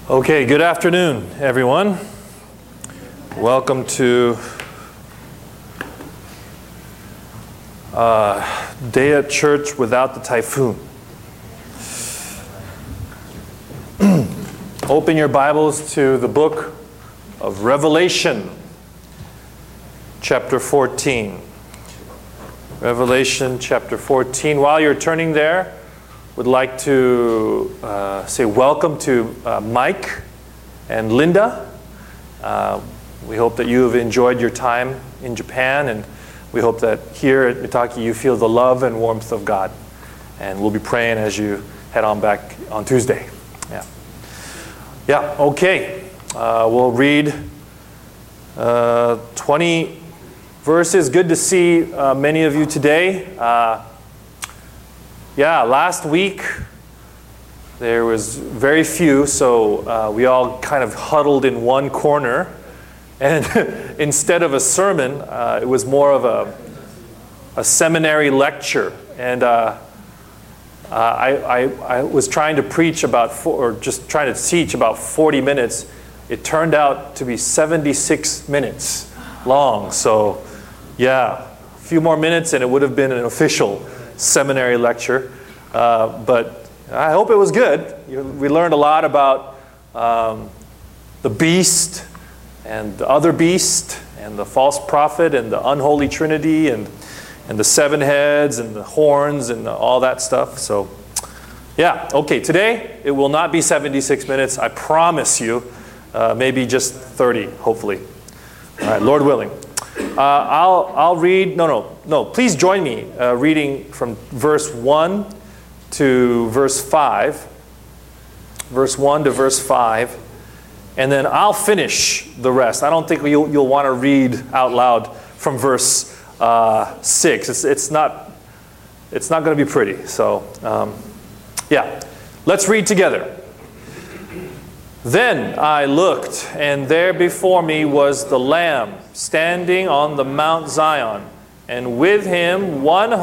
Okay, good afternoon, everyone. Welcome to Day at Church Without the Typhoon. Open your Bibles to the book of Revelation, chapter 14. Revelation, chapter 14. While you're turning there, would like to say welcome to Mike and Linda. We hope that you have enjoyed your time in Japan, and we hope that here at Mitaki you feel the love and warmth of God. And we'll be praying as you head on back on Tuesday. Okay. We'll read 20 verses. Good to see many of you today. Last week there was very few, so we all kind of huddled in one corner. And instead of a sermon, it was more of a seminary lecture. And I was trying to preach just trying to teach about 40 minutes. It turned out to be 76 minutes long. So, a few more minutes and it would have been an official seminary lecture. But I hope it was good. We learned a lot about the beast and the other beast and the false prophet and the unholy trinity and the seven heads and the horns and all that stuff. So, okay. Today, it will not be 76 minutes. I promise you. Maybe just 30, hopefully. All right, Lord willing. I'll read. No. Please join me reading from verse 1 to verse 5. Verse 1 to verse 5. And then I'll finish the rest. I don't think you'll want to read out loud from verse 6. It's not going to be pretty. So, let's read together. Then I looked, and there before me was the Lamb standing on the Mount Zion, and with him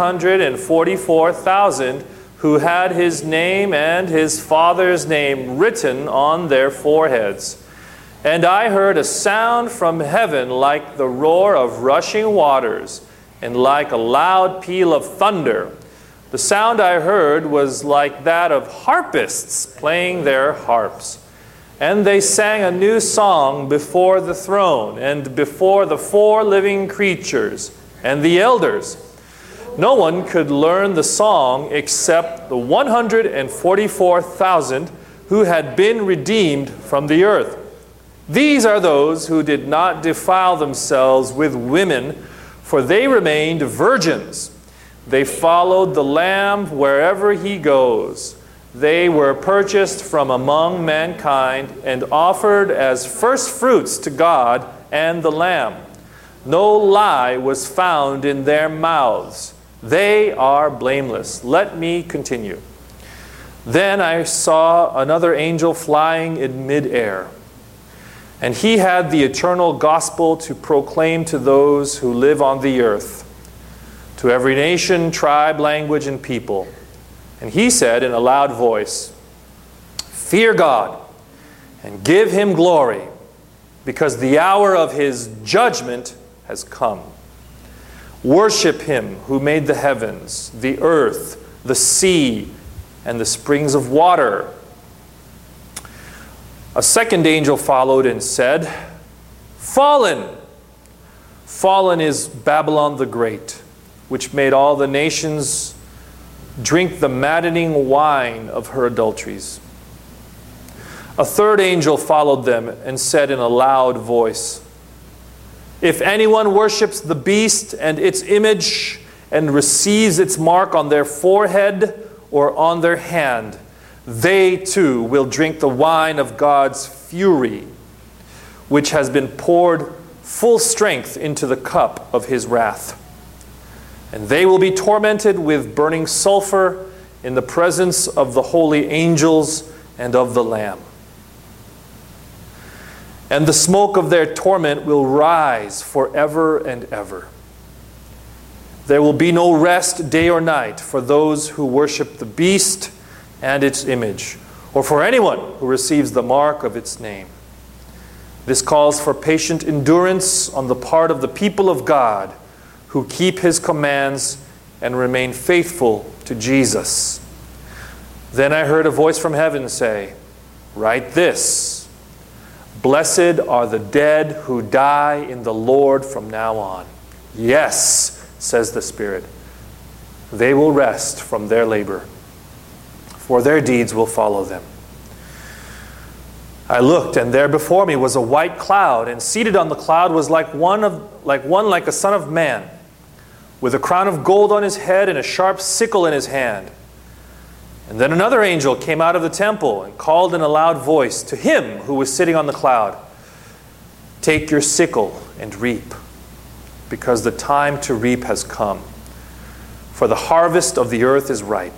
144,000 who had his name and his Father's name written on their foreheads. And I heard a sound from heaven like the roar of rushing waters, and like a loud peal of thunder. The sound I heard was like that of harpists playing their harps. And they sang a new song before the throne and before the four living creatures and the elders. No one could learn the song except the 144,000 who had been redeemed from the earth. These are those who did not defile themselves with women, for they remained virgins. They followed the Lamb wherever he goes. They were purchased from among mankind and offered as first fruits to God and the Lamb. No lie was found in their mouths. They are blameless. Let me continue. Then I saw another angel flying in midair, and he had the eternal gospel to proclaim to those who live on the earth, to every nation, tribe, language, and people. And he said in a loud voice, "Fear God and give him glory, because the hour of his judgment has come. Worship him who made the heavens, the earth, the sea, and the springs of water." A second angel followed and said, "Fallen! Fallen is Babylon the Great, which made all the nations drink the maddening wine of her adulteries." A third angel followed them and said in a loud voice, "If anyone worships the beast and its image and receives its mark on their forehead or on their hand, they too will drink the wine of God's fury, which has been poured full strength into the cup of his wrath. And they will be tormented with burning sulfur in the presence of the holy angels and of the Lamb. And the smoke of their torment will rise forever and ever. There will be no rest day or night for those who worship the beast and its image, or for anyone who receives the mark of its name. This calls for patient endurance on the part of the people of God who keep his commands and remain faithful to Jesus. Then I heard a voice from heaven say, "Write this: Blessed are the dead who die in the Lord from now on. Yes, says the Spirit, they will rest from their labor, for their deeds will follow them." I looked, and there before me was a white cloud, and seated on the cloud was like a son of man, with a crown of gold on his head and a sharp sickle in his hand. And then another angel came out of the temple and called in a loud voice to him who was sitting on the cloud, "Take your sickle and reap, because the time to reap has come, for the harvest of the earth is ripe."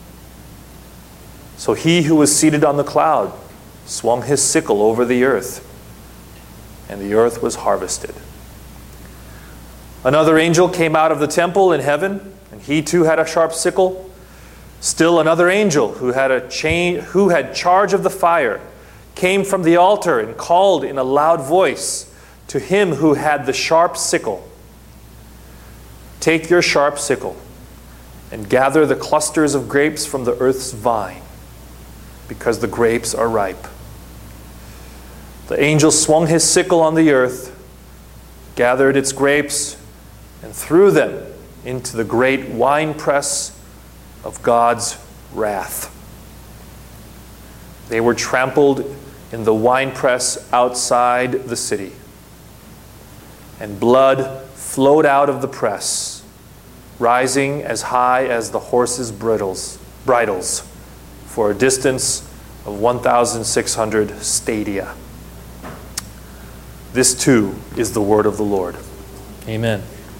So he who was seated on the cloud swung his sickle over the earth, and the earth was harvested. Another angel came out of the temple in heaven, and he too had a sharp sickle. Still another angel who had charge of the fire came from the altar and called in a loud voice to him who had the sharp sickle, "Take your sharp sickle and gather the clusters of grapes from the earth's vine, because the grapes are ripe." The angel swung his sickle on the earth, gathered its grapes, and threw them into the great winepress of God's wrath. They were trampled in the winepress outside the city, and blood flowed out of the press, rising as high as the horses' bridles, for a distance of 1,600 stadia. This too is the word of the Lord. Amen.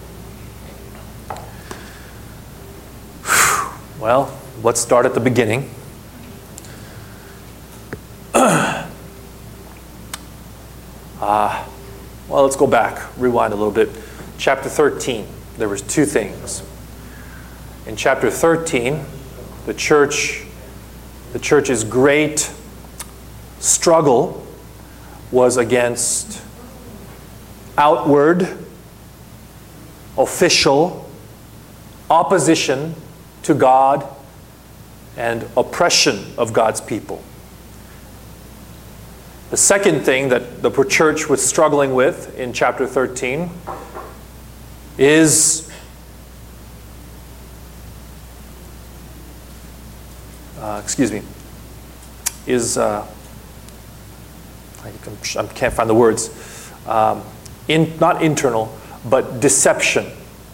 Well, let's start at the beginning. Well, let's go back, rewind a little bit. Chapter 13, there was two things. In chapter 13, the church's great struggle was against outward, official opposition to God and oppression of God's people. The second thing that the church was struggling with in chapter 13 is I can't find the words. Not internal, but deception,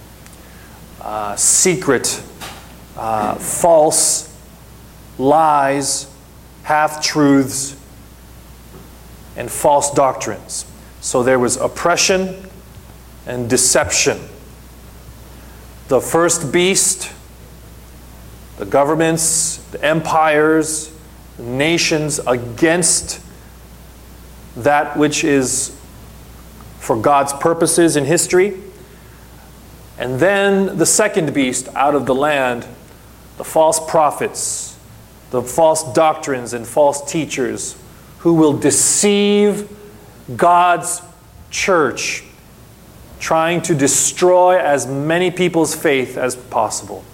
secret, false lies, half-truths, and false doctrines. So there was oppression and deception. The first beast, the governments, the empires, the nations against that which is for God's purposes in history. And then the second beast out of the land, the false prophets, the false doctrines and false teachers who will deceive God's church, trying to destroy as many people's faith as possible.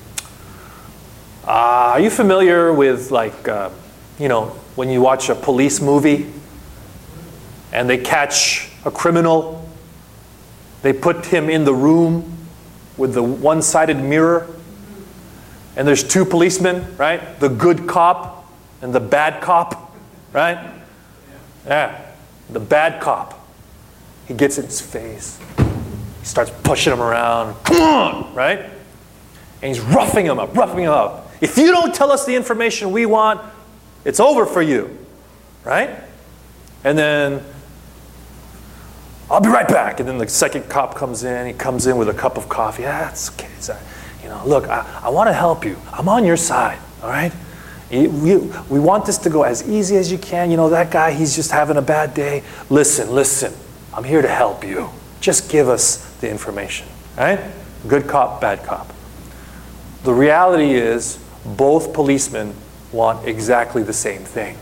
Are you familiar with, when you watch a police movie and they catch a criminal, they put him in the room with the one-sided mirror, and there's two policemen, right? The good cop and the bad cop, right? Yeah, the bad cop. He gets in his face. He starts pushing him around. Come on, right? And he's roughing him up. If you don't tell us the information we want, it's over for you, right? And then, "I'll be right back." And then the second cop comes in. He comes in with a cup of coffee. "Yeah, it's okay. Look, I want to help you. I'm on your side, all right? We want this to go as easy as you can. That guy, he's just having a bad day. Listen. I'm here to help you. Just give us the information, right? Good cop, bad cop." The reality is both policemen want exactly the same thing.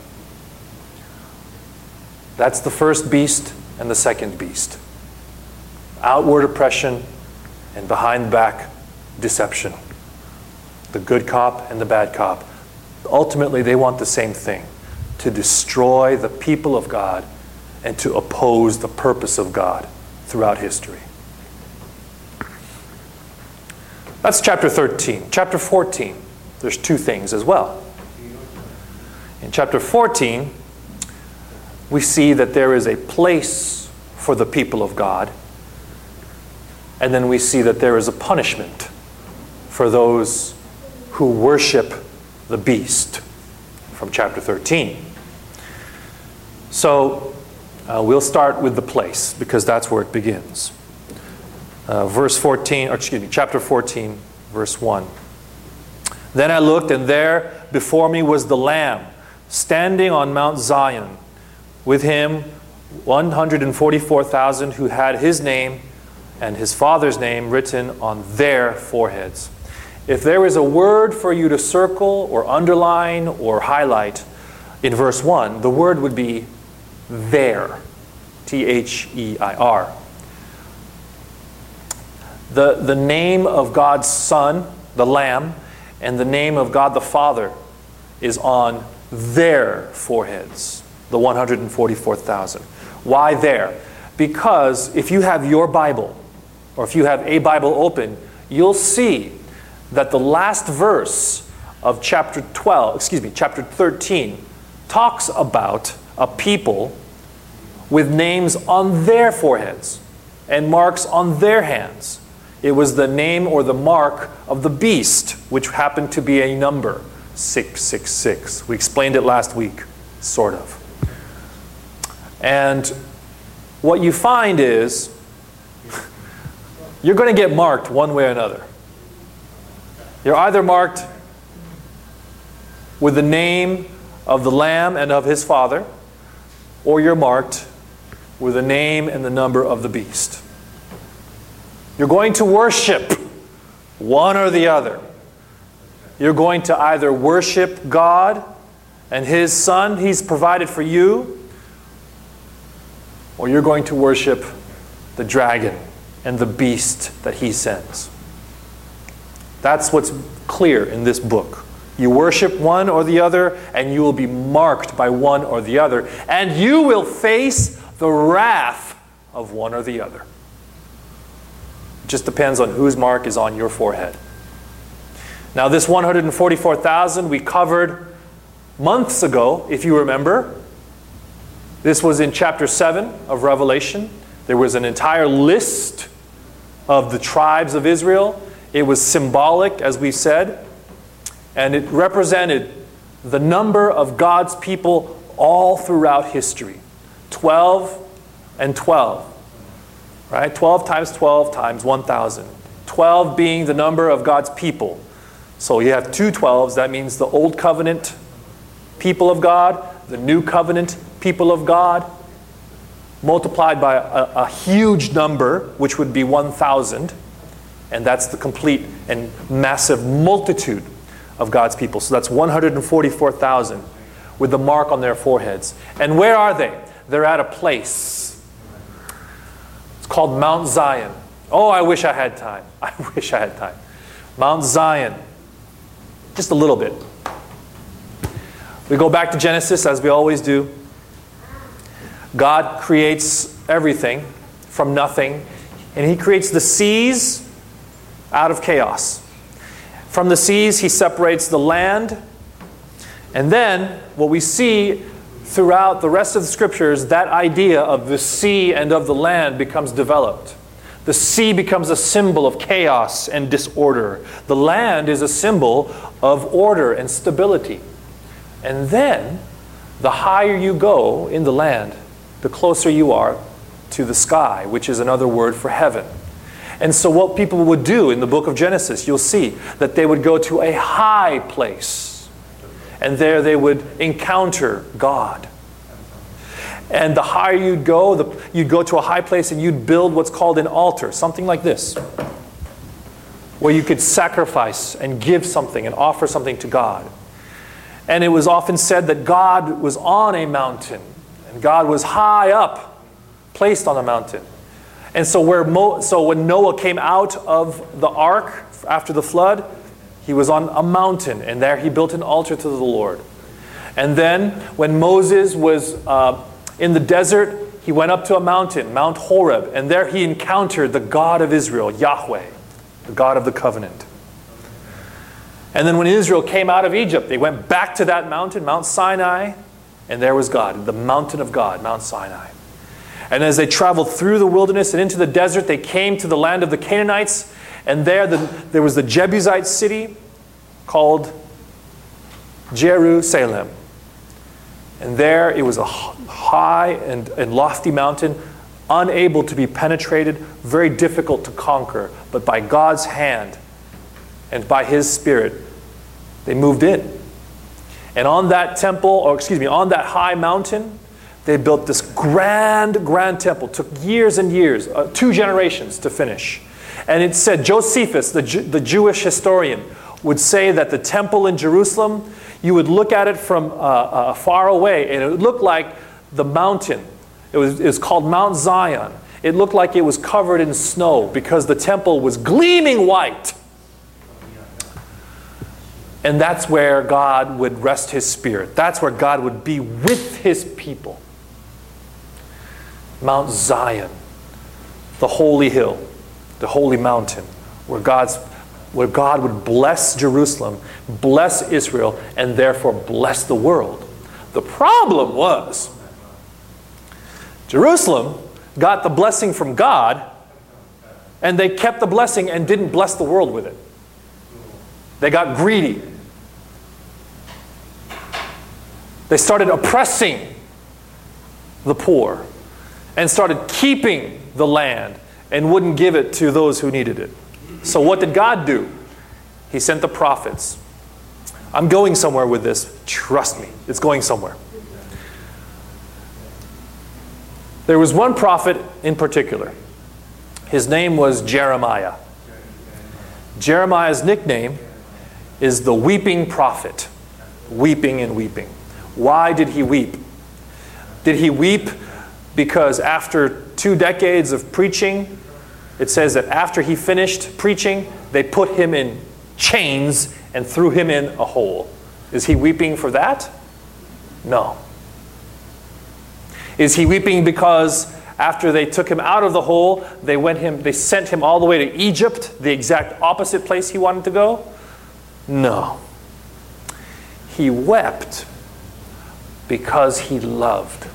That's the first beast and the second beast. Outward oppression and behind the back deception. The good cop and the bad cop. Ultimately, they want the same thing, to destroy the people of God and to oppose the purpose of God throughout history. That's chapter 13. Chapter 14, there's two things as well. In chapter 14, we see that there is a place for the people of God, and then we see that there is a punishment for those who worship the beast from chapter 13. So we'll start with the place because that's where it begins. Chapter 14, verse 1. Then I looked, and there before me was the Lamb, standing on Mount Zion, with him 144,000 who had his name and his Father's name written on their foreheads. If there is a word for you to circle or underline or highlight in verse 1, the word would be there. T-H-E-I-R. The name of God's Son, the Lamb, and the name of God the Father is on their foreheads, the 144,000. Why there? Because if you have your Bible, or if you have a Bible open, you'll see that the last verse of chapter 13 talks about a people with names on their foreheads and marks on their hands. It was the name or the mark of the beast, which happened to be a number, 666. We explained it last week, sort of. And what you find is you're going to get marked one way or another. You're either marked with the name of the Lamb and of his Father, or you're marked with the name and the number of the beast. You're going to worship one or the other. You're going to either worship God and his Son he's provided for you, or you're going to worship the dragon and the beast that he sends. That's what's clear in this book. You worship one or the other, and you will be marked by one or the other, and you will face the wrath of one or the other. It just depends on whose mark is on your forehead. Now, this 144,000 we covered months ago, if you remember. This was in chapter 7 of Revelation. There was an entire list of the tribes of Israel. It was symbolic, as we said, and it represented the number of God's people all throughout history. 12 and 12. Right? 12 times 12 times 1,000. 12 being the number of God's people. So you have two 12s. That means the Old Covenant people of God, the New Covenant people of God, multiplied by a huge number, which would be 1,000. And that's the complete and massive multitude of God's people. So that's 144,000 with the mark on their foreheads. And where are they? They're at a place. It's called Mount Zion. Oh, I wish I had time. I wish I had time. Mount Zion. Just a little bit. We go back to Genesis, as we always do. God creates everything from nothing, and he creates the seas out of chaos. From the seas, he separates the land, and then what we see throughout the rest of the scriptures, that idea of the sea and of the land becomes developed. The sea becomes a symbol of chaos and disorder. The land is a symbol of order and stability. And then, the higher you go in the land, the closer you are to the sky, which is another word for heaven. And so what people would do in the book of Genesis, you'll see that they would go to a high place. And there they would encounter God. And the higher you'd go to a high place and you'd build what's called an altar, something like this, where you could sacrifice and give something and offer something to God. And it was often said that God was on a mountain, and God was high up, placed on a mountain. And so when Noah came out of the ark after the flood, he was on a mountain, and there he built an altar to the Lord. And then when Moses was in the desert, he went up to a mountain, Mount Horeb, and there he encountered the God of Israel, Yahweh, the God of the covenant. And then when Israel came out of Egypt, they went back to that mountain, Mount Sinai, and there was God, the mountain of God, Mount Sinai. And as they traveled through the wilderness and into the desert, they came to the land of the Canaanites, and there was the Jebusite city called Jerusalem. And there it was a high and lofty mountain, unable to be penetrated, very difficult to conquer. But by God's hand and by His Spirit, they moved in. And on that on that high mountain, they built this grand temple. It took years and years, 2 generations to finish. And it said, Josephus, the Jewish historian, would say that the temple in Jerusalem, you would look at it from far away, and it would look like the mountain. It was called Mount Zion. It looked like it was covered in snow because the temple was gleaming white. And that's where God would rest His Spirit. That's where God would be with His people. Mount Zion, the holy hill, the holy mountain, where God would bless Jerusalem, bless Israel, and therefore bless the world. The problem was, Jerusalem got the blessing from God, and they kept the blessing and didn't bless the world with it. They got greedy. They started oppressing the poor and started keeping the land and wouldn't give it to those who needed it. So what did God do? He sent the prophets. I'm going somewhere with this. Trust me, it's going somewhere. There was one prophet in particular. His name was Jeremiah. Jeremiah's nickname is the weeping prophet. Weeping and weeping. Why did he weep? Did he weep because after 2 decades of preaching, it says that after he finished preaching, they put him in chains and threw him in a hole? Is he weeping for that? No. Is he weeping because after they took him out of the hole, they sent him all the way to Egypt, the exact opposite place he wanted to go? No. He wept because he loved.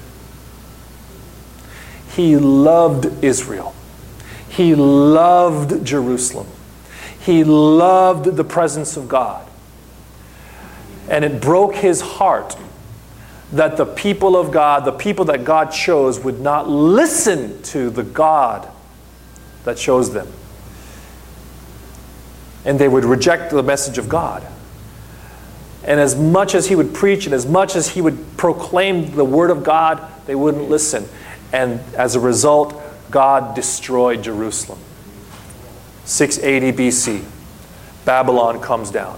He loved Israel. He loved Jerusalem. He loved the presence of God. And it broke his heart that the people of God, the people that God chose, would not listen to the God that chose them. And they would reject the message of God. And as much as he would preach and as much as he would proclaim the word of God, they wouldn't listen. And as a result, God destroyed Jerusalem. 680 BC, Babylon comes down.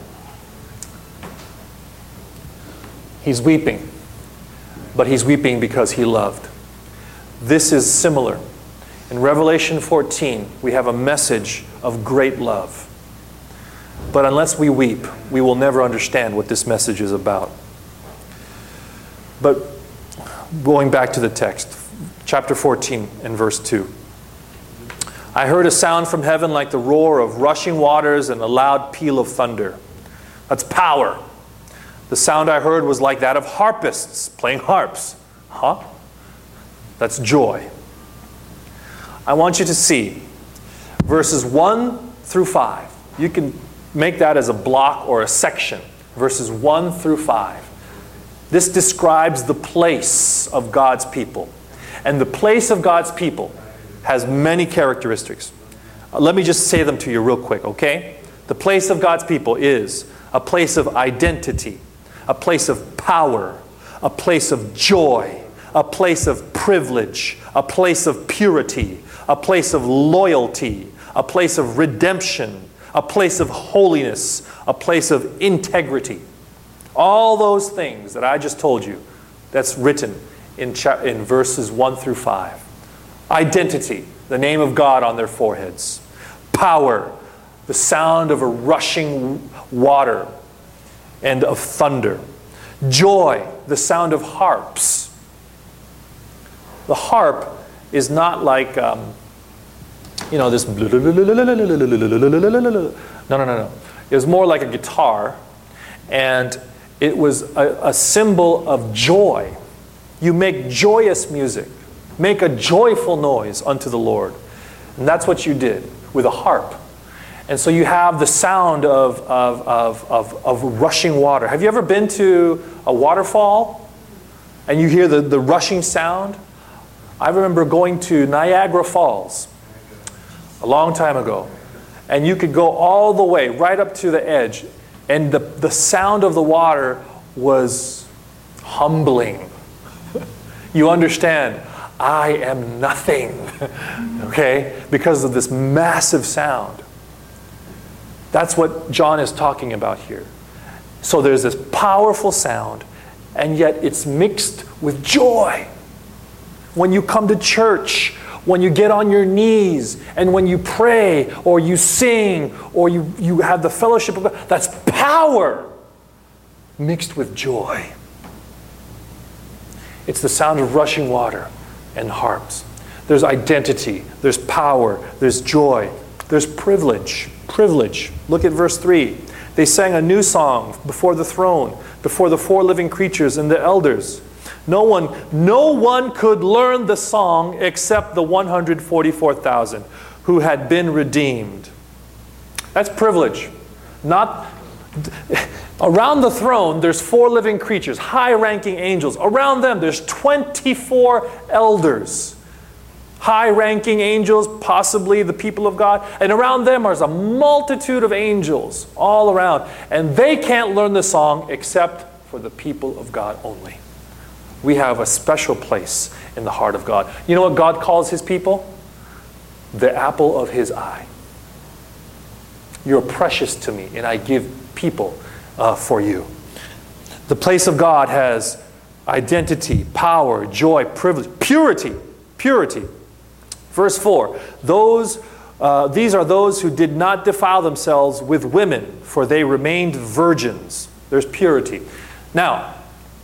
He's weeping, but he's weeping because he loved. This is similar. In Revelation 14, we have a message of great love. But unless we weep, we will never understand what this message is about. But going back to the text, chapter 14 and verse 2. I heard a sound from heaven like the roar of rushing waters and a loud peal of thunder. That's power. The sound I heard was like that of harpists playing harps. Huh? That's joy. I want you to see verses 1 through 5. You can make that as a block or a section. Verses 1 through 5. This describes the place of God's people. And the place of God's people has many characteristics. Let me just say them to you real quick, okay? The place of God's people is a place of identity, a place of power, a place of joy, a place of privilege, a place of purity, a place of loyalty, a place of redemption, a place of holiness, a place of integrity. All those things that I just told you, that's written in verses 1 through 5. Identity, the name of God on their foreheads. Power, the sound of a rushing water and of thunder. Joy, the sound of harps. The harp is not like, this. No. It was more like a guitar, and it was a symbol of joy. You make joyous music. Make a joyful noise unto the Lord. And that's what you did with a harp. And so you have the sound of rushing water. Have you ever been to a waterfall and you hear the rushing sound? I remember going to Niagara Falls a long time ago. And you could go all the way, right up to the edge. And the sound of the water was humbling. You understand, I am nothing, okay? Because of this massive sound. That's what John is talking about here. So there's this powerful sound, and yet it's mixed with joy. When you come to church, when you get on your knees, and when you pray, or you sing, or you have the fellowship of God, that's power mixed with joy. It's the sound of rushing water and harps. There's identity, there's power, there's joy, there's privilege. Privilege. Look at verse 3. They sang a new song before the throne, before the four living creatures and the elders. No one could learn the song except the 144,000 who had been redeemed. That's privilege. Around the throne, there's four living creatures, high-ranking angels. Around them, there's 24 elders. High-ranking angels, possibly the people of God. And around them is a multitude of angels all around. And they can't learn the song except for the people of God only. We have a special place in the heart of God. You know what God calls His people? The apple of His eye. You're precious to me, and I give people for you. The place of God has identity, power, joy, privilege, purity. Purity. Verse 4, these are those who did not defile themselves with women, for they remained virgins. There's purity. Now,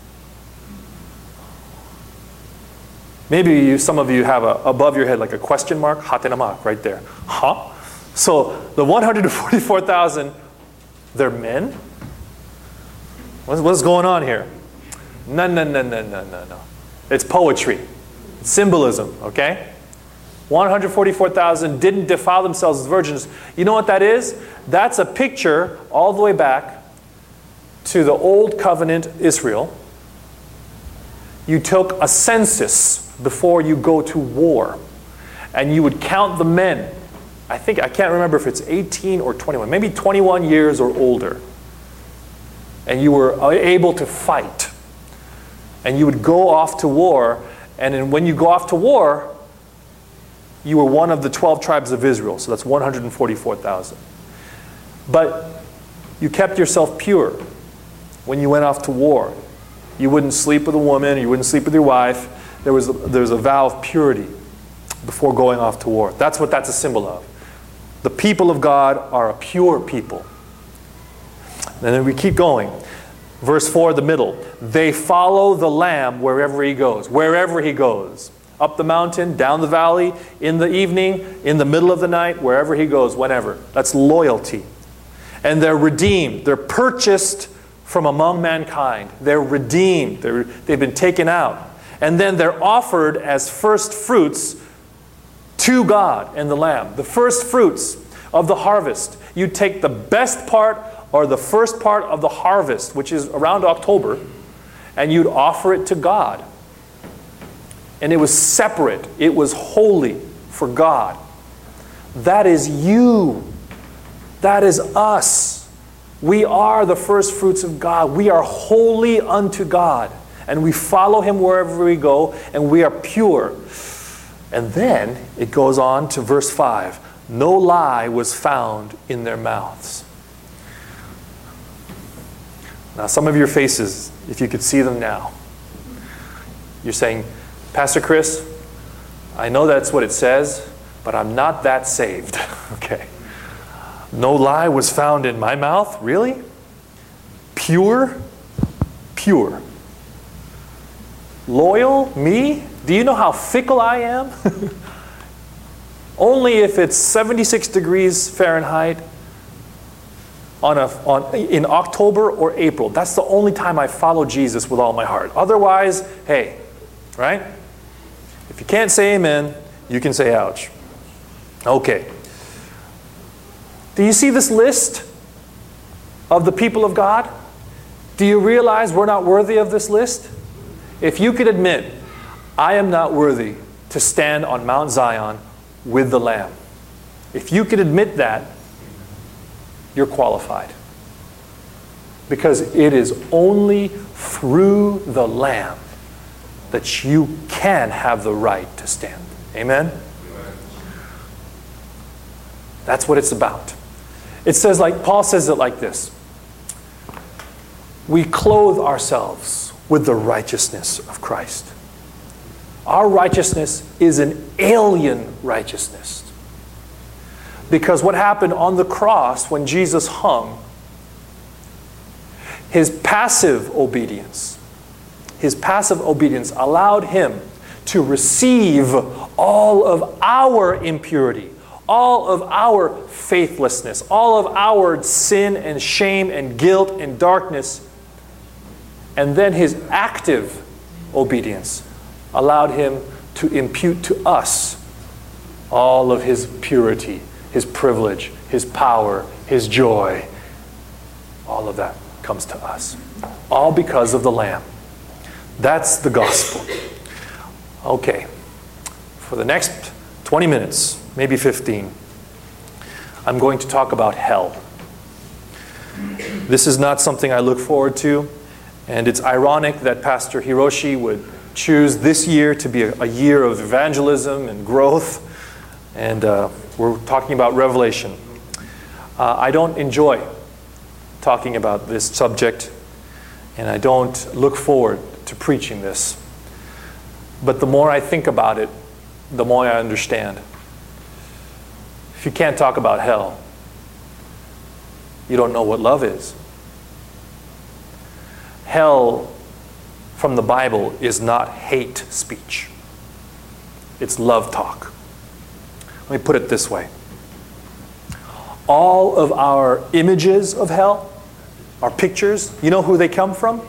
maybe some of you have above your head like a question mark, hatenamak, right there. Huh? So the 144,000, they're men? What's going on here? No. It's poetry. It's symbolism, okay? 144,000 didn't defile themselves as virgins. You know what that is? That's a picture all the way back to the Old Covenant Israel. You took a census before you go to war, and you would count the men. I can't remember if it's 18 or 21, maybe 21 years or older. And you were able to fight. And you would go off to war, and then when you go off to war, you were one of the 12 tribes of Israel, so that's 144,000. But you kept yourself pure when you went off to war. You wouldn't sleep with a woman, you wouldn't sleep with your wife. There was a vow of purity before going off to war. That's what that's a symbol of. The people of God are a pure people. And then we keep going. Verse 4, the middle. They follow the Lamb wherever He goes. Wherever He goes. Up the mountain, down the valley, in the evening, in the middle of the night, wherever He goes, whenever. That's loyalty. And they're redeemed. They're purchased from among mankind. They're redeemed. They've been taken out. And then they're offered as first fruits to God and the Lamb. The first fruits of the harvest. You take the best part or the first part of the harvest, which is around October, and you'd offer it to God. And it was separate. It was holy for God. That is you. That is us. We are the first fruits of God. We are holy unto God. And we follow Him wherever we go, and we are pure. And then it goes on to verse 5. No lie was found in their mouths. Now, some of your faces, if you could see them now, you're saying, Pastor Chris, I know that's what it says, but I'm not that saved. Okay. No lie was found in my mouth? Really? Pure? Pure. Loyal? Me? Do you know how fickle I am? Only if it's 76 degrees Fahrenheit in October or April. That's the only time I follow Jesus with all my heart. Otherwise, hey, right? If you can't say amen, you can say ouch. Okay. Do you see this list of the people of God? Do you realize we're not worthy of this list? If you could admit, I am not worthy to stand on Mount Zion with the Lamb. If you could admit that, you're qualified. Because it is only through the Lamb that you can have the right to stand. Amen? That's what it's about. It says, like Paul says it like this. We clothe ourselves with the righteousness of Christ. Our righteousness is an alien righteousness. Because what happened on the cross when Jesus hung, his passive obedience allowed him to receive all of our impurity, all of our faithlessness, all of our sin and shame and guilt and darkness. And then his active obedience allowed him to impute to us all of his purity, his privilege, his power, his joy. All of that comes to us. All because of the Lamb. That's the gospel. Okay. For the next 20 minutes, maybe 15, I'm going to talk about hell. This is not something I look forward to, and it's ironic that Pastor Hiroshi would choose this year to be a year of evangelism and growth, and we're talking about Revelation. I don't enjoy talking about this subject, and I don't look forward to preaching this. But the more I think about it, the more I understand. If you can't talk about hell, you don't know what love is. Hell, from the Bible, is not hate speech. It's love talk. Let me put it this way. All of our images of hell, our pictures, you know who they come from?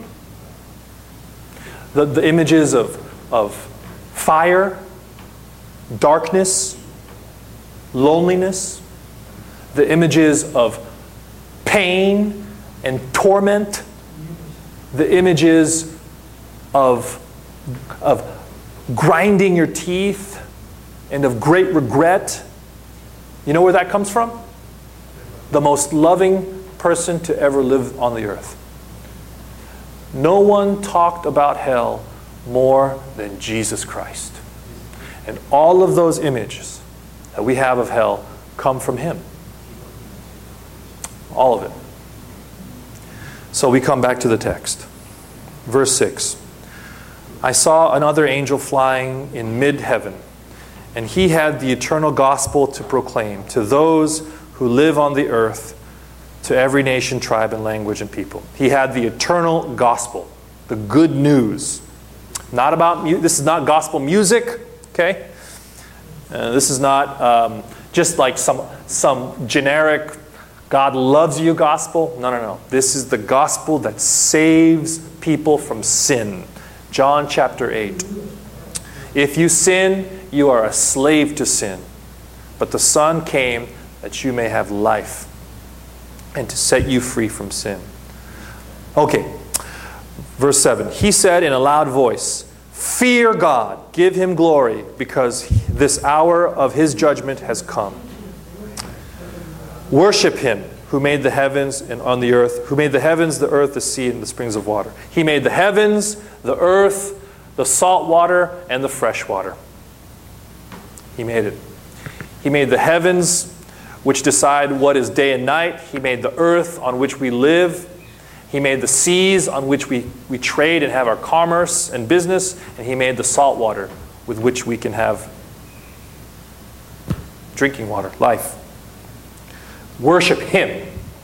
The images of fire, darkness, loneliness, the images of pain and torment, the images of grinding your teeth and of great regret. You know where that comes from? The most loving person to ever live on the earth. No one talked about hell more than Jesus Christ. And all of those images that we have of hell come from him. All of it. So we come back to the text. Verse 6. I saw another angel flying in mid-heaven, and he had the eternal gospel to proclaim to those who live on the earth, to every nation, tribe, and language and people. He had the eternal gospel, the good news. Not about this is not gospel music, okay? This is not just like some generic God loves you gospel. No. This is the gospel that saves people from sin. John chapter 8. If you sin, you are a slave to sin. But the Son came that you may have life and to set you free from sin. Okay, verse 7. He said in a loud voice, "Fear God, give him glory, because this hour of his judgment has come. Worship him who made the heavens and on the earth, who made the heavens, the earth, the sea, and the springs of water." He made the heavens, the earth, the salt water, and the fresh water. He made it. He made the heavens, which decide what is day and night. He made the earth on which we live. He made the seas on which we trade and have our commerce and business, and He made the salt water with which we can have drinking water, life. Worship Him.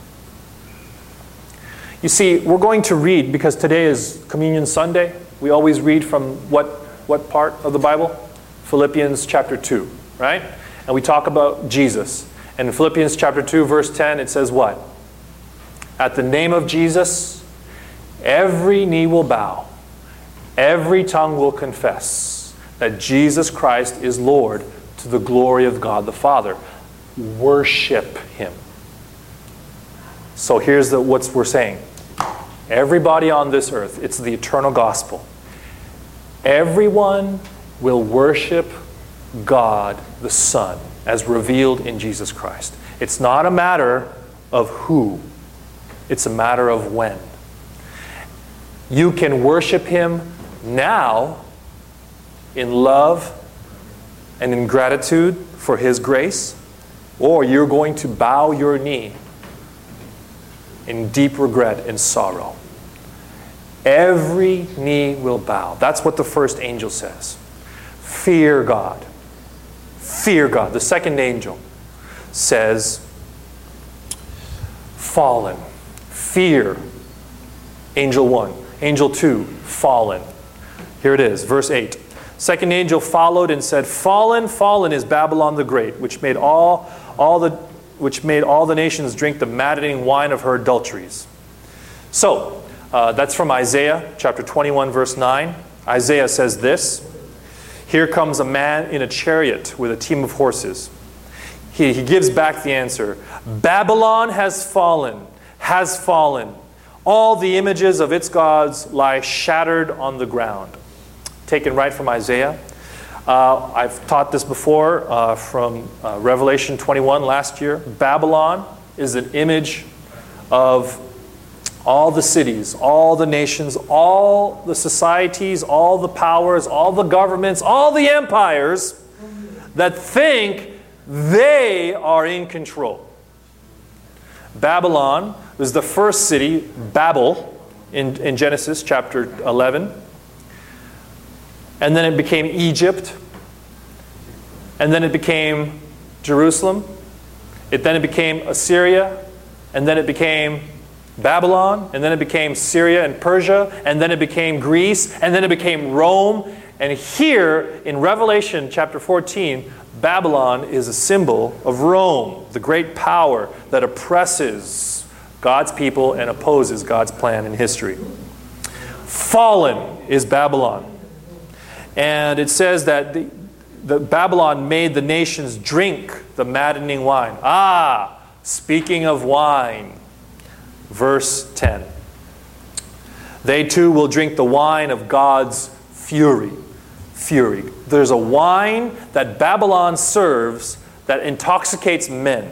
You see, we're going to read, because today is Communion Sunday, we always read from what part of the Bible? Philippians chapter 2, right? And we talk about Jesus. And in Philippians chapter 2, verse 10, it says what? At the name of Jesus, every knee will bow, every tongue will confess that Jesus Christ is Lord, to the glory of God the Father. Worship Him. So here's what we're saying. Everybody on this earth, it's the eternal gospel. Everyone will worship God the Son as revealed in Jesus Christ. It's not a matter of who. It's a matter of when. You can worship Him now in love and in gratitude for His grace, or you're going to bow your knee in deep regret and sorrow. Every knee will bow. That's what the first angel says. Fear God. Fear God. The second angel says, fallen. Fear. Angel 1. Angel 2, fallen. Here it is, verse 8. Second angel followed and said, fallen, fallen is Babylon the Great, which made all the nations drink the maddening wine of her adulteries. So, that's from Isaiah chapter 21, verse 9. Isaiah says this, here comes a man in a chariot with a team of horses. He gives back the answer, Babylon has fallen, has fallen. All the images of its gods lie shattered on the ground. Taken right from Isaiah. I've taught this before from Revelation 21 last year. Babylon is an image of all the cities, all the nations, all the societies, all the powers, all the governments, all the empires that think they are in control. Babylon was the first city, Babel, in Genesis chapter 11. And then it became Egypt. And then it became Jerusalem. Then it became Assyria. And then it became Babylon. And then it became Syria and Persia. And then it became Greece. And then it became Rome. And here in Revelation chapter 14, Babylon is a symbol of Rome, the great power that oppresses God's people and opposes God's plan in history. Fallen is Babylon. And it says that the Babylon made the nations drink the maddening wine. Ah, speaking of wine, verse 10. They too will drink the wine of God's fury. Fury. There's a wine that Babylon serves that intoxicates men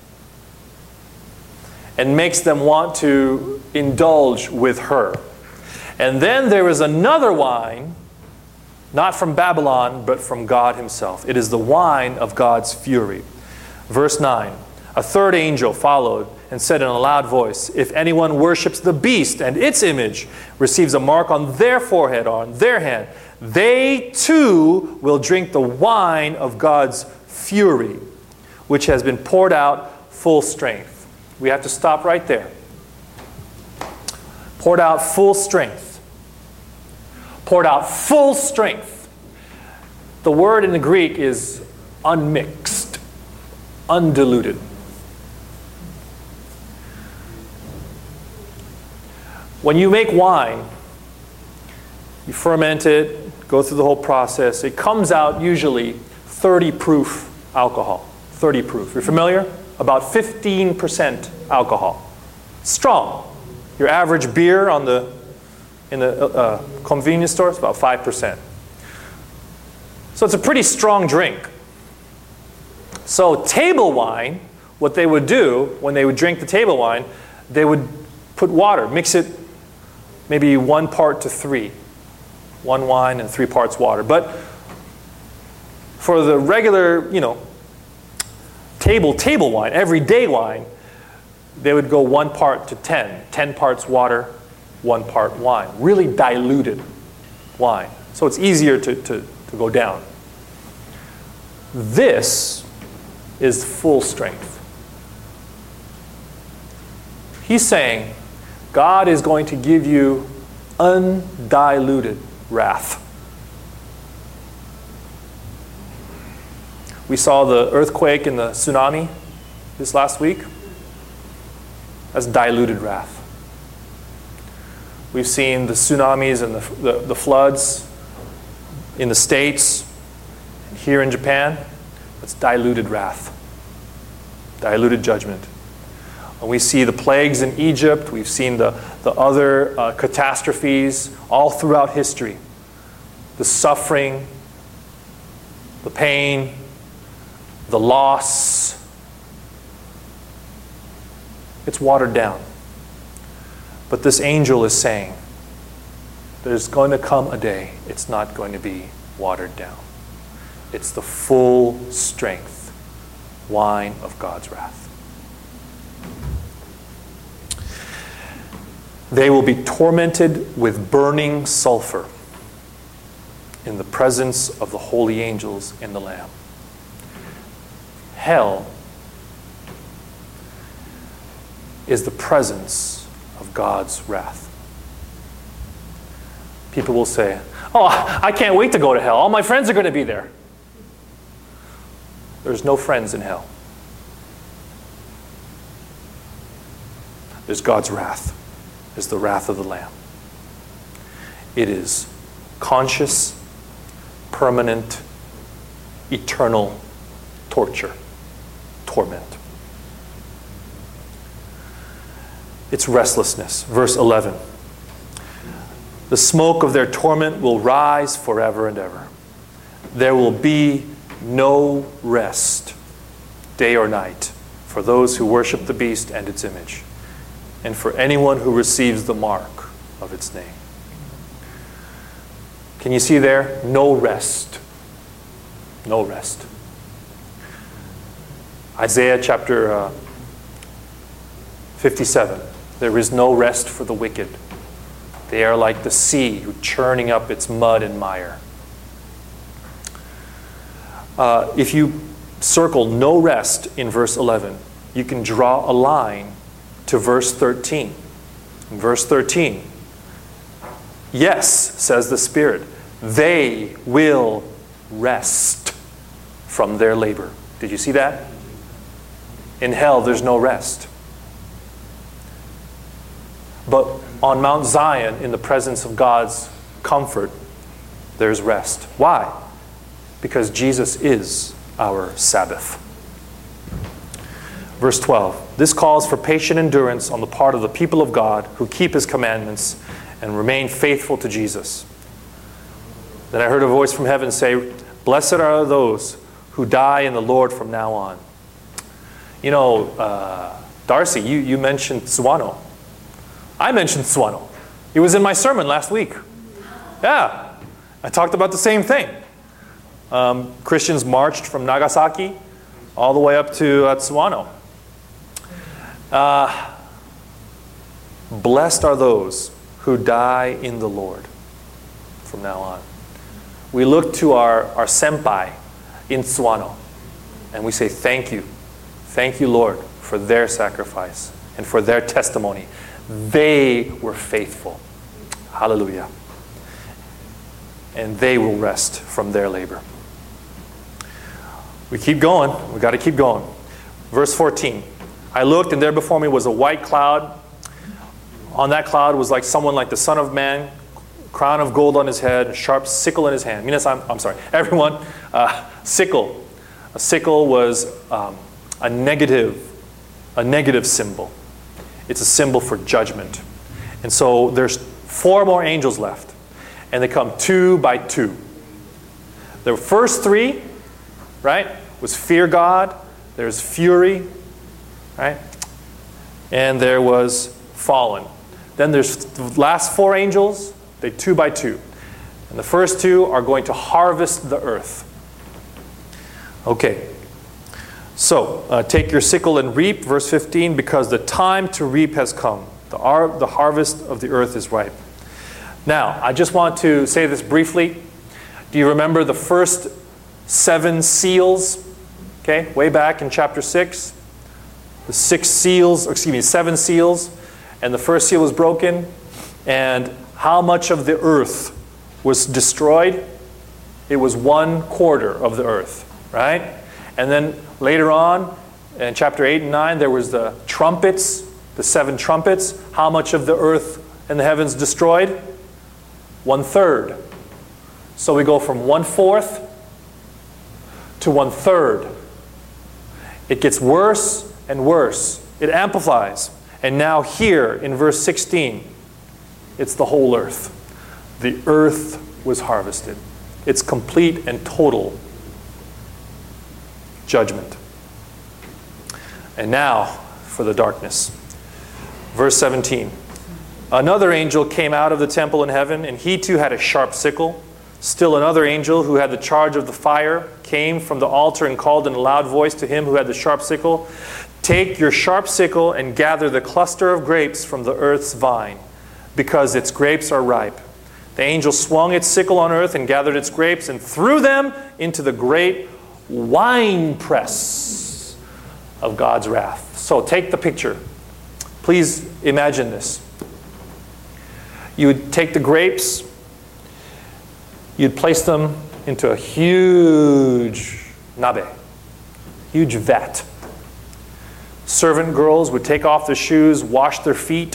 and makes them want to indulge with her. And then there is another wine, not from Babylon, but from God Himself. It is the wine of God's fury. Verse 9. A third angel followed and said in a loud voice, if anyone worships the beast and its image, receives a mark on their forehead or on their hand, they too will drink the wine of God's fury, which has been poured out full strength. We have to stop right there. Poured out full strength. Poured out full strength. The word in the Greek is unmixed, undiluted. When you make wine, you ferment it, go through the whole process. It comes out usually 30 proof alcohol. 30 proof. You're familiar? About 15% alcohol. Strong. Your average beer in the convenience store is about 5%. So it's a pretty strong drink. So table wine, what they would do when they would drink the table wine, they would put water, mix it maybe 1 part to 3. 1 wine and 3 parts water. But for the regular, table wine, everyday wine, they would go 1 part to 10. 10 parts water, 1 part wine. Really diluted wine. So it's easier to go down. This is full strength. He's saying, God is going to give you undiluted wrath. We saw the earthquake and the tsunami this last week. That's diluted wrath. We've seen the tsunamis and the floods in the States, and here in Japan. That's diluted wrath, diluted judgment. And we see the plagues in Egypt. We've seen the other catastrophes all throughout history. The suffering, the pain, the loss. It's watered down. But this angel is saying, there's going to come a day it's not going to be watered down. It's the full strength wine of God's wrath. They will be tormented with burning sulfur in the presence of the holy angels and the Lamb. Hell is the presence of God's wrath. People will say, oh, I can't wait to go to hell. All my friends are going to be there. There's no friends in hell. There's God's wrath. There's the wrath of the Lamb. It is conscious, permanent, eternal torture, torment. It's restlessness. Verse 11. The smoke of their torment will rise forever and ever. There will be no rest, day or night, for those who worship the beast and its image, and for anyone who receives the mark of its name. Can you see there? No rest. No rest. Isaiah chapter 57. There is no rest for the wicked. They are like the sea, churning up its mud and mire. If you circle no rest in verse 11, you can draw a line to verse 13. In verse 13, yes, says the Spirit, they will rest from their labor. Did you see that? In hell, there's no rest. But on Mount Zion, in the presence of God's comfort, there's rest. Why? Because Jesus is our Sabbath. Verse 12. This calls for patient endurance on the part of the people of God who keep His commandments and remain faithful to Jesus. Then I heard a voice from heaven say, blessed are those who die in the Lord from now on. You know, Darcy, you mentioned Tsuwano. I mentioned Tsuwano. It was in my sermon last week. Yeah, I talked about the same thing. Christians marched from Nagasaki all the way up to Tsuwano. Blessed are those who die in the Lord from now on. We look to our senpai in Tsuwano and we say, thank you. Thank you, Lord, for their sacrifice and for their testimony. They were faithful. Hallelujah. And they will rest from their labor. We keep going. We've got to keep going. Verse 14. I looked, and there before me was a white cloud. On that cloud was like someone like the Son of Man, crown of gold on his head, a sharp sickle in his hand. I'm sorry. Everyone, sickle. A sickle was a negative symbol. It's a symbol for judgment. And so there's 4 more angels left. And they come 2 by 2. The first 3, right, was fear God. There's fury, right? And there was fallen. Then there's the last 4 angels. They 2 by 2. And the first 2 are going to harvest the earth. Okay. So, take your sickle and reap, verse 15, because the time to reap has come. The harvest of the earth is ripe. Now, I just want to say this briefly. Do you remember the first 7 seals? Okay, way back in chapter 6. The 7 seals. And the first seal was broken. And how much of the earth was destroyed? It was 1/4 of the earth, right? And then later on, in chapter 8 and 9, there was the trumpets, the 7 trumpets. How much of the earth and the heavens destroyed? 1/3. So we go from 1/4 to 1/3. It gets worse and worse. It amplifies. And now here in verse 16, it's the whole earth. The earth was harvested. It's complete and total judgment. And now for the darkness. Verse 17. Another angel came out of the temple in heaven, and he too had a sharp sickle. Still another angel who had the charge of the fire came from the altar and called in a loud voice to him who had the sharp sickle, "Take your sharp sickle and gather the cluster of grapes from the earth's vine, because its grapes are ripe." The angel swung its sickle on earth and gathered its grapes and threw them into the great winepress of God's wrath. So take the picture. Please imagine this. You would take the grapes, you'd place them into a huge nabe, huge vat. Servant girls would take off their shoes, wash their feet,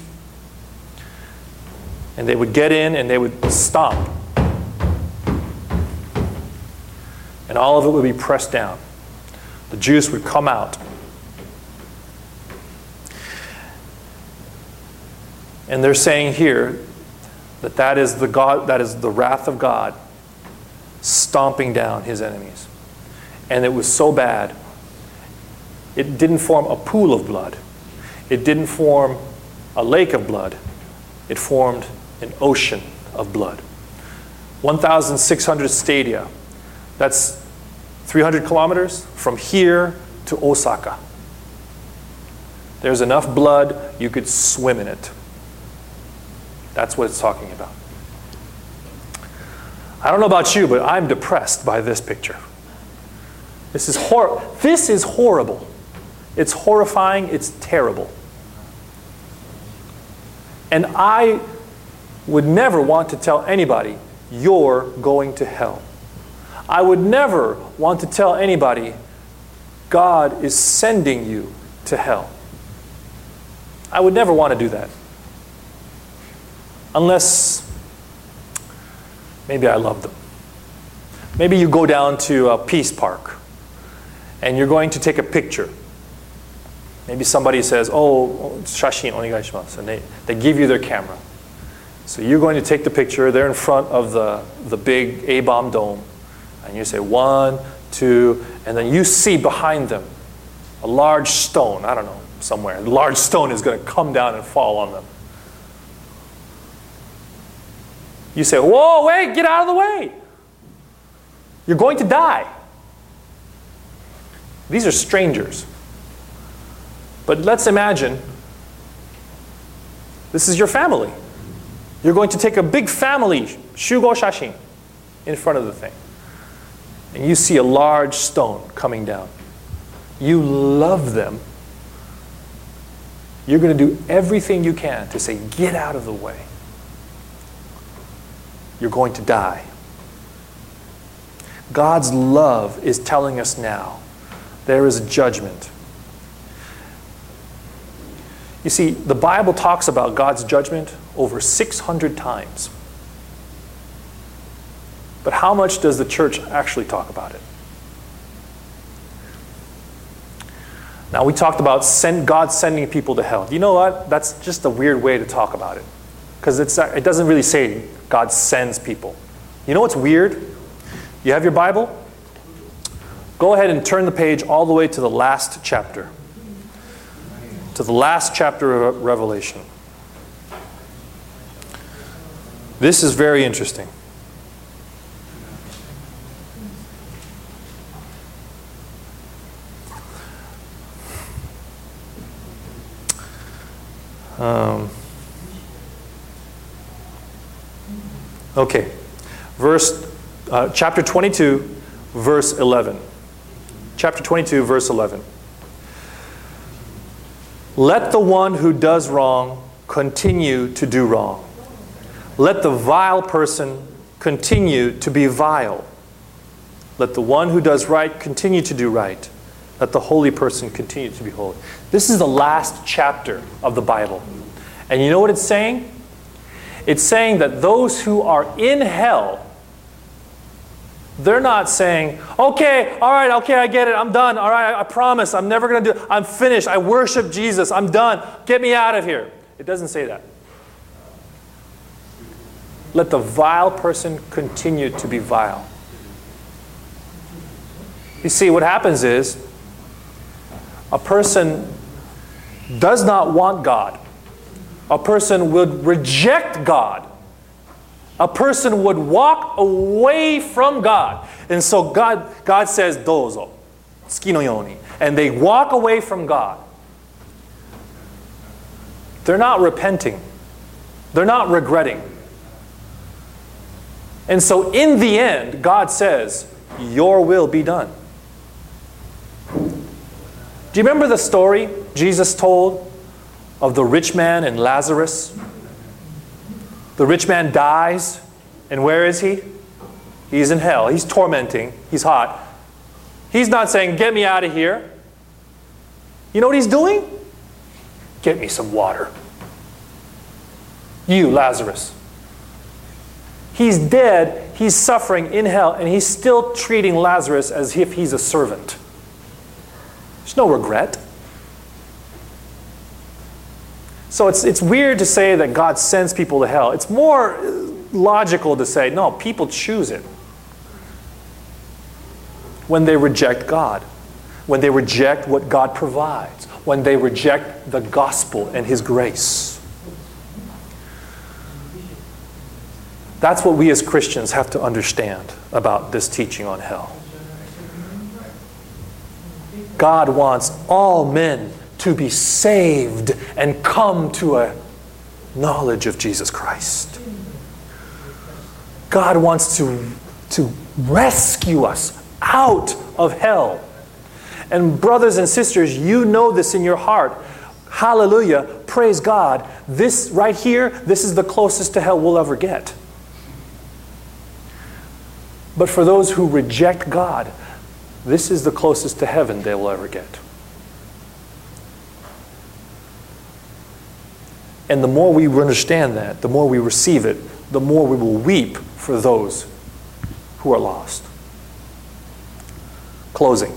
and they would get in and they would stomp. And all of it would be pressed down. The juice would come out. And they're saying here that is the wrath of God stomping down his enemies. And it was so bad, it didn't form a pool of blood. It didn't form a lake of blood. It formed an ocean of blood. 1,600 stadia. That's 300 kilometers from here to Osaka. There's enough blood you could swim in it. That's what it's talking about. I don't know about you, but I'm depressed by this picture. This is horrible. It's horrifying. It's terrible. And I would never want to tell anybody, you're going to hell. I would never want to tell anybody, God is sending you to hell. I would never want to do that. Unless maybe I love them. Maybe you go down to a Peace Park and you're going to take a picture. Maybe somebody says, "Oh, shashin onegaishimasu," and they give you their camera. So you're going to take the picture. They're in front of the big A-bomb dome. And you say 1, 2, and then you see behind them a large stone. I don't know, somewhere. A large stone is going to come down and fall on them. You say, "Whoa, wait, get out of the way. You're going to die." These are strangers. But let's imagine this is your family. You're going to take a big family shugo shashin in front of the thing. And you see a large stone coming down. You love them. You're going to do everything you can to say, "Get out of the way. You're going to die." God's love is telling us now there is judgment. You see, the Bible talks about God's judgment over 600 times. But how much does the church actually talk about it? Now, we talked about God sending people to hell. You know what? That's just a weird way to talk about it. Because it doesn't really say God sends people. You know what's weird? You have your Bible? Go ahead and turn the page all the way to the last chapter. To the last chapter of Revelation. This is very interesting. Okay. Chapter 22, verse 11. Chapter 22, verse 11. Let the one who does wrong continue to do wrong. Let the vile person continue to be vile. Let the one who does right continue to do right. Let the holy person continue to be holy. This is the last chapter of the Bible. And you know what it's saying? It's saying that those who are in hell, they're not saying, okay, all right, okay, I get it, I'm done. All right, I promise, I'm never going to do it. I'm finished. I worship Jesus. I'm done. Get me out of here. It doesn't say that. Let the vile person continue to be vile. You see, what happens is, a person does not want God. A person would reject God. A person would walk away from God. And so God says, dozo, tsuki no yoni. And they walk away from God. They're not repenting. They're not regretting. And so in the end, God says, your will be done. Do you remember the story Jesus told of the rich man and Lazarus? The rich man dies, and where is he? He's in hell. He's tormenting. He's hot. He's not saying, get me out of here. You know what he's doing? Get me some water. You, Lazarus. He's dead. He's suffering in hell, and he's still treating Lazarus as if he's a servant. There's no regret. So it's weird to say that God sends people to hell. It's more logical to say, no, people choose it. When they reject God. When they reject what God provides. When they reject the gospel and His grace. That's what we as Christians have to understand about this teaching on hell. God wants all men to be saved and come to a knowledge of Jesus Christ. God wants to rescue us out of hell. And brothers and sisters, you know this in your heart. Hallelujah. Praise God. This right here, this is the closest to hell we'll ever get. But for those who reject God, this is the closest to heaven they will ever get. And the more we understand that, the more we receive it, the more we will weep for those who are lost. Closing.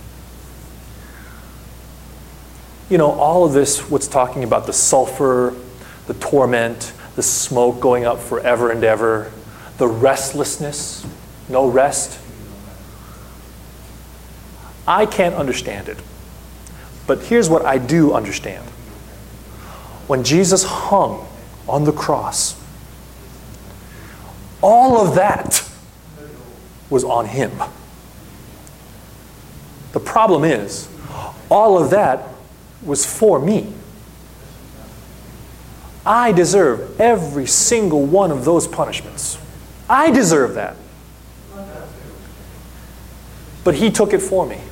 You know, all of this, what's talking about the sulfur, the torment, the smoke going up forever and ever, the restlessness, no rest. I can't understand it. But here's what I do understand. When Jesus hung on the cross, all of that was on Him. The problem is, all of that was for me. I deserve every single one of those punishments. I deserve that. But He took it for me.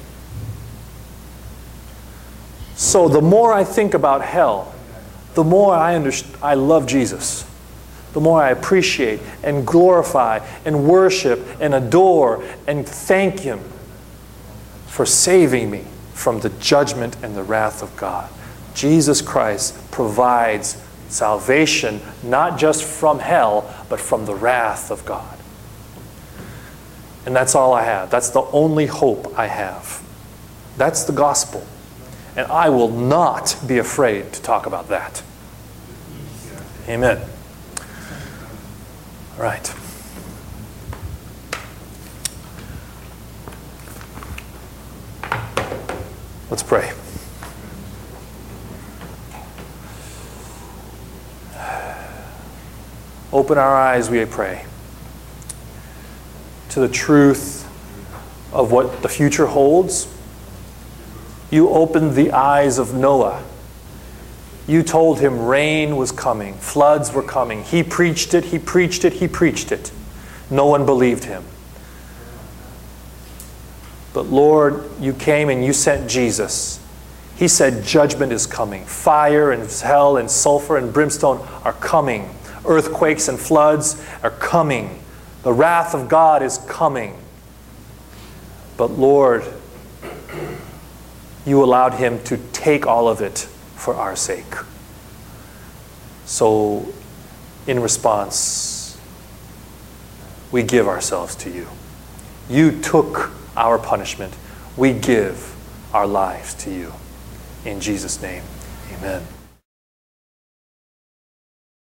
So the more I think about hell, the more I love Jesus. The more I appreciate and glorify and worship and adore and thank Him for saving me from the judgment and the wrath of God. Jesus Christ provides salvation not just from hell, but from the wrath of God. And that's all I have. That's the only hope I have. That's the gospel. And I will not be afraid to talk about that. Amen. All right. Let's pray. Open our eyes, we pray, to the truth of what the future holds. You opened the eyes of Noah You told him rain was coming, floods were coming. He preached it, he preached it, he preached it. No one believed him. But Lord, you came and you sent Jesus. He said judgment is coming. Fire and hell and sulfur and brimstone are coming. Earthquakes and floods are coming. The wrath of God is coming. But Lord, you allowed him to take all of it for our sake. So, in response, we give ourselves to you. You took our punishment. We give our lives to you. In Jesus' name, amen.